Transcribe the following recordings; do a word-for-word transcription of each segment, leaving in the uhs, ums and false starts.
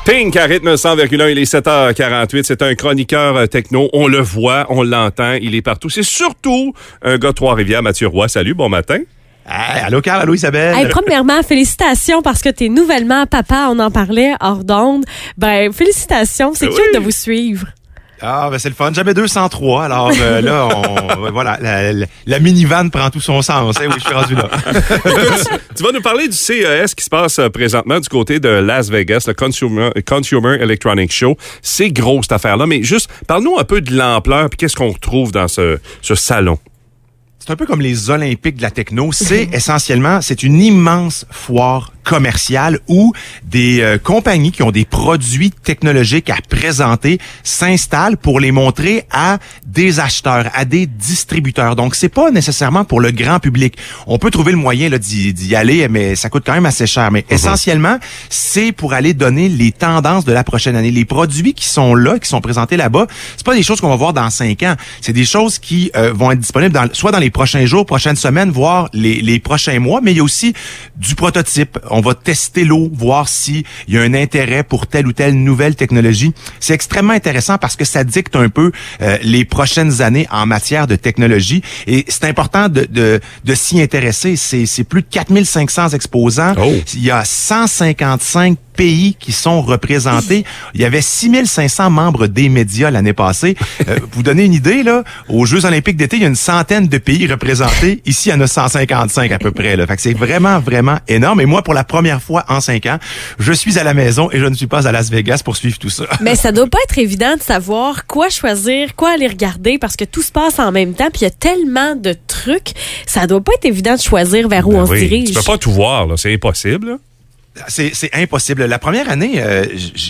Pink à rythme cent virgule un, il est sept heures quarante-huit. C'est un chroniqueur techno. On le voit, on l'entend, il est partout. C'est surtout un gars de Trois-Rivières, Mathieu Roy. Salut, bon matin. Hey, allô, Carl, allô, Isabelle. Hey, premièrement, félicitations parce que t'es nouvellement papa. On en parlait hors d'onde. Ben, félicitations. C'est oui. cute de vous suivre. Ah, ben c'est le fun. J'avais deux cent trois, alors euh, là, on, voilà, la, la, la minivan prend tout son sens. Hein, oui, je suis rendu là. Tu vas nous parler du C E S qui se passe présentement du côté de Las Vegas, le Consumer, Consumer Electronics Show. C'est gros, cette affaire-là, mais juste, parle-nous un peu de l'ampleur puis qu'est-ce qu'on retrouve dans ce, ce salon. C'est un peu comme les Olympiques de la techno. C'est essentiellement, c'est une immense foire commerciale où des euh, compagnies qui ont des produits technologiques à présenter s'installent pour les montrer à des acheteurs, à des distributeurs. Donc, c'est pas nécessairement pour le grand public. On peut trouver le moyen là, d'y, d'y aller, mais ça coûte quand même assez cher. Mais mm-hmm. essentiellement, c'est pour aller donner les tendances de la prochaine année. Les produits qui sont là, qui sont présentés là-bas, c'est pas des choses qu'on va voir dans cinq ans. C'est des choses qui euh, vont être disponibles dans, soit dans les prochains jours, prochaines semaines, voire les, les prochains mois, mais il y a aussi du prototype. On va tester l'eau, voir s'il y a un intérêt pour telle ou telle nouvelle technologie. C'est extrêmement intéressant parce que ça dicte un peu euh, les prochaines années en matière de technologie et c'est important de, de, de s'y intéresser. C'est, c'est plus de quatre mille cinq cents exposants. Oh. Il y a cent cinquante-cinq pays qui sont représentés. Il y avait six mille cinq cents membres des médias l'année passée. Euh, pour vous donner une idée, là, aux Jeux olympiques d'été, il y a une centaine de pays représentés. Ici, il y en a cent cinquante-cinq à peu près. Là. Fait que c'est vraiment, vraiment énorme. Et moi, pour la première fois en cinq ans, je suis à la maison et je ne suis pas à Las Vegas pour suivre tout ça. Mais ça doit pas être évident de savoir quoi choisir, quoi aller regarder, parce que tout se passe en même temps, puis il y a tellement de trucs. Ça doit pas être évident de choisir vers où ben on oui. se dirige. Tu peux pas tout voir, là. C'est impossible, là. C'est, c'est impossible. La première année, euh,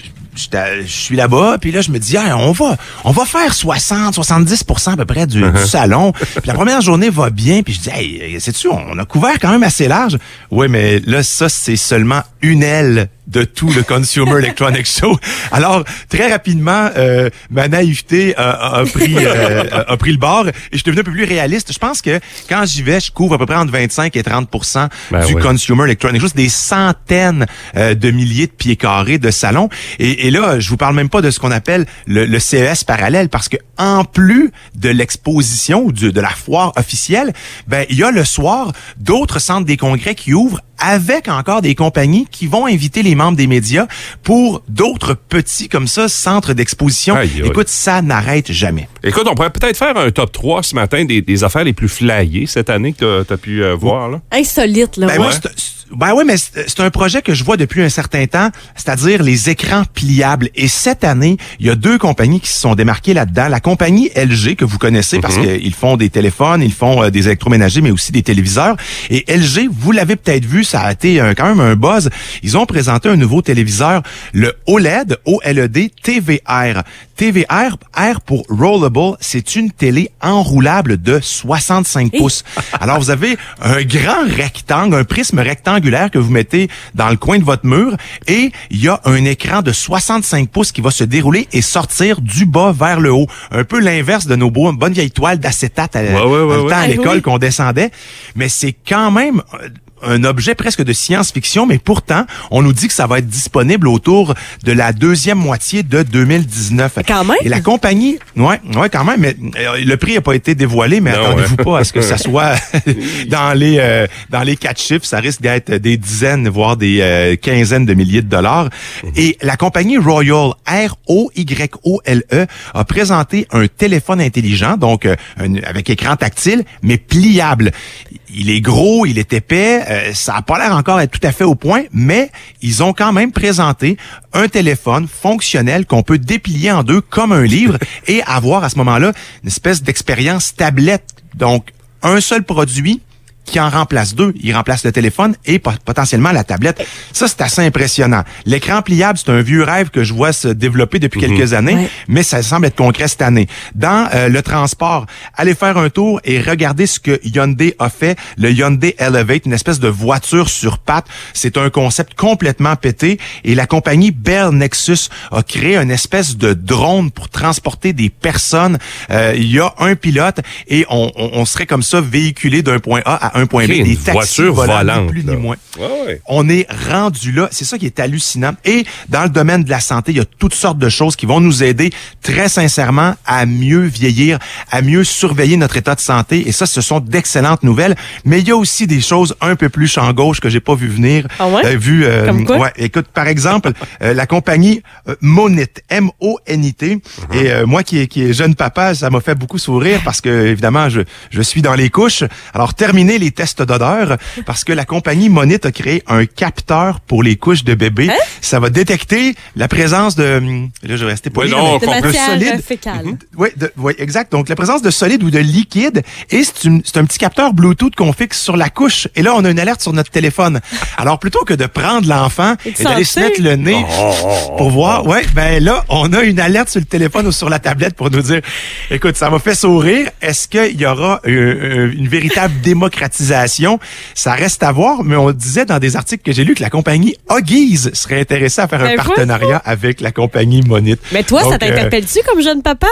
je suis là-bas, puis là, je me dis, hey, on va on va faire soixante, soixante-dix pour cent à peu près du, uh-huh. du salon. Puis la première journée va bien, puis je dis, hey, sais-tu, on a couvert quand même assez large. Oui, mais là, ça, c'est seulement une aile de tout le Consumer Electronics Show. Alors, très rapidement, euh, ma naïveté a, a, pris, euh, a pris le bord et je suis devenu un peu plus réaliste. Je pense que quand j'y vais, je couvre à peu près entre vingt-cinq et trente pour cent ben du oui. Consumer Electronics Show. C'est des centaines euh, de milliers de pieds carrés de salons. Et, et là, je vous parle même pas de ce qu'on appelle le, le C E S parallèle parce que en plus de l'exposition ou de, de la foire officielle, ben il y a le soir d'autres centres des congrès qui ouvrent avec encore des compagnies qui vont inviter les membres des médias pour d'autres petits, comme ça, centres d'exposition. Aïe, aïe. Écoute, ça n'arrête jamais. Écoute, on pourrait peut-être faire un top trois ce matin des, des affaires les plus flyées cette année que tu as pu euh, voir. Là. Insolite, là. Ben, ouais. moi, c'est, ben oui, mais c'est, c'est un projet que je vois depuis un certain temps, c'est-à-dire les écrans pliables. Et cette année, il y a deux compagnies qui se sont démarquées là-dedans. La compagnie L G, que vous connaissez, mm-hmm. parce qu'ils font des téléphones, ils font euh, des électroménagers, mais aussi des téléviseurs. Et L G, vous l'avez peut-être vu, ça a été un, quand même un buzz. Ils ont présenté un nouveau téléviseur, le O L E D, O L E D T V R. T V R, R pour Rollable, c'est une télé enroulable de soixante-cinq pouces. Alors, vous avez un grand rectangle, un prisme rectangulaire que vous mettez dans le coin de votre mur et il y a un écran de soixante-cinq pouces qui va se dérouler et sortir du bas vers le haut. Un peu l'inverse de nos beaux, bonnes vieilles toiles d'acétate à, ouais, ouais, ouais, le temps ouais. à l'école oui. qu'on descendait. Mais c'est quand même un objet presque de science-fiction, mais pourtant, on nous dit que ça va être disponible autour de la deuxième moitié de deux mille dix-neuf. Quand même? Et la compagnie, ouais, ouais, quand même, mais euh, le prix n'a pas été dévoilé, mais non, attendez-vous ouais. pas à ce que ça soit dans les euh, dans les quatre chiffres, ça risque d'être des dizaines, voire des euh, quinzaines de milliers de dollars. Mm-hmm. Et la compagnie Royal, R O Y O L E, a présenté un téléphone intelligent, donc euh, un, avec écran tactile, mais pliable. Il est gros, il est épais, euh, ça a pas l'air encore être tout à fait au point, mais ils ont quand même présenté un téléphone fonctionnel qu'on peut déplier en deux comme un livre et avoir à ce moment-là une espèce d'expérience tablette. Donc, un seul produit qui en remplace deux. Il remplace le téléphone et potentiellement la tablette. Ça, c'est assez impressionnant. L'écran pliable, c'est un vieux rêve que je vois se développer depuis mmh. quelques années, ouais. mais ça semble être concret cette année. Dans euh, le transport, allez faire un tour et regardez ce que Hyundai a fait. Le Hyundai Elevate, une espèce de voiture sur pattes. C'est un concept complètement pété et la compagnie Bell Nexus a créé une espèce de drone pour transporter des personnes. Euh, il y a un pilote et on, on, on serait comme ça véhiculé d'un point A à à un point Okay, B. Des une taxis voiture volants, volante, ni plus là. ni moins. Ouais, ouais. On est rendu là. C'est ça qui est hallucinant. Et dans le domaine de la santé, il y a toutes sortes de choses qui vont nous aider très sincèrement à mieux vieillir, à mieux surveiller notre état de santé. Et ça, ce sont d'excellentes nouvelles. Mais il y a aussi des choses un peu plus champ gauche que j'ai pas vu venir. Ah ouais? Euh, vu, euh, Comme quoi? ouais, écoute, par exemple, euh, la compagnie euh, Monit, M O N I T. Uh-huh. Et euh, moi qui est, qui est jeune papa, ça m'a fait beaucoup sourire parce que, évidemment, je, je suis dans les couches. Alors, terminez les tests d'odeur parce que la compagnie Monit a créé un capteur pour les couches de bébé. Hein? Ça va détecter la présence de... hum, Là, je vais rester poli, Oui, là, non, mais on De comprend. de matière solide. euh, fécale. Oui, oui, exact. Donc, la présence de solide ou de liquide. Et c'est une- c'est un petit capteur Bluetooth qu'on fixe sur la couche. Et là, on a une alerte sur notre téléphone. Alors, plutôt que de prendre l'enfant Et de et d'aller se sentir. mettre le nez Oh, pour voir, ouais, ben là, on a une alerte sur le téléphone ou sur la tablette pour nous dire, écoute, ça m'a fait sourire. Est-ce qu'il y aura euh, euh, une véritable démocratisation? Ça reste à voir, mais on disait dans des articles que j'ai lus que la compagnie Huggies serait intéressée à faire un Ben, partenariat avec la compagnie Monit. Mais toi, ça Donc, euh, t'interpelle-tu comme jeune papa?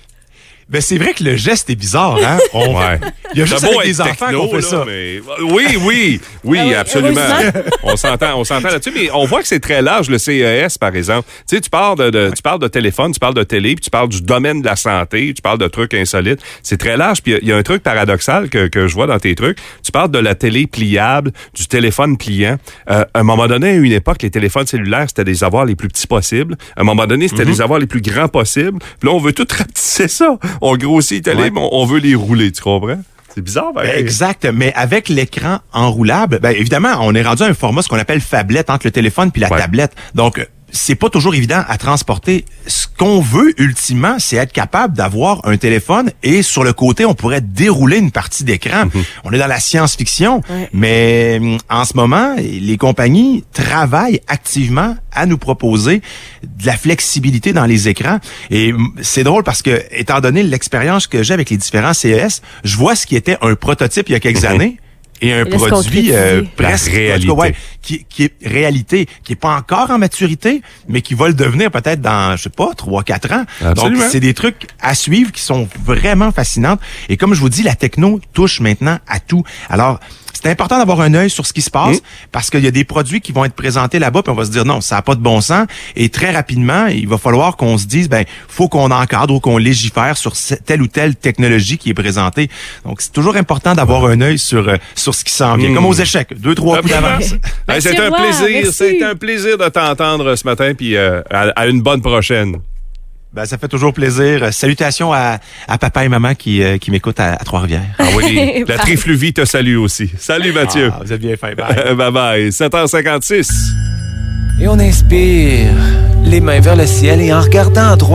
Ben, c'est vrai que le geste est bizarre, hein? On- Ouais. Il y a juste C'est beau avec des être enfants techno, qu'on fait là, ça. mais- Oui, oui, oui, Ah oui, absolument. heureusement. On s'entend, on s'entend là-dessus, mais on voit que c'est très large, le C E S, par exemple. Tu sais, tu parles de, de- tu parles de téléphone, tu parles de télé, puis tu parles du domaine de la santé, tu parles de trucs insolites. C'est très large, puis il y, a un truc paradoxal que, que je vois dans tes trucs. Tu parles de la télé pliable, du téléphone pliant. Euh, à un moment donné, à une époque, les téléphones cellulaires, c'était des avoirs les plus petits possibles. À un moment donné, c'était Mm-hmm. des avoirs les plus grands possibles. Puis là, on veut tout rapetisser ça. On grossit les télé, Ouais. mais on, on veut les rouler, tu comprends? C'est bizarre, ben. Ben, exact, mais avec l'écran enroulable, ben évidemment, on est rendu à un format ce qu'on appelle phablette entre le téléphone puis la Ouais. tablette. Donc euh, c'est pas toujours évident à transporter. Ce qu'on veut ultimement, c'est être capable d'avoir un téléphone et sur le côté, on pourrait dérouler une partie d'écran. On est dans la science-fiction, Ouais. mais hum, en ce moment, les compagnies travaillent activement à nous proposer de la flexibilité dans les écrans. Et hum, c'est drôle parce que, étant donné l'expérience que j'ai avec les différents C E S, je vois ce qui était un prototype il y a quelques années et un Et là, se produit euh, concrétiser. presque La réalité. en tout cas, ouais, qui, qui est réalité, qui est pas encore en maturité, mais qui va le devenir peut-être dans, je sais pas, trois, quatre ans. Absolument. Donc, c'est des trucs à suivre qui sont vraiment fascinants. Et comme je vous dis, la techno touche maintenant à tout. Alors, c'est important d'avoir un œil sur ce qui se passe Mmh. parce qu'il y a des produits qui vont être présentés là-bas puis on va se dire non, ça n'a pas de bon sens. Et très rapidement, il va falloir qu'on se dise, ben, faut qu'on encadre ou qu'on légifère sur ce- telle ou telle technologie qui est présentée. Donc, c'est toujours important d'avoir un œil sur, euh, sur ce qui s'en vient. Mmh. Comme aux échecs, deux, trois coups Absolument. d'avance. Hey, Merci, c'est un Roy, plaisir, merci. c'est un plaisir de t'entendre ce matin, puis euh, à, à une bonne prochaine. Ben, ça fait toujours plaisir. Euh, Salutations à, à papa et maman qui, euh, qui m'écoutent à, à Trois-Rivières. Ah oui, la Parfait. trifluvie te salue aussi. Salut Mathieu. Ah, vous êtes bien fait. Bye. Bye bye. sept heures cinquante-six. Et on inspire, les mains vers le ciel et en regardant à droite.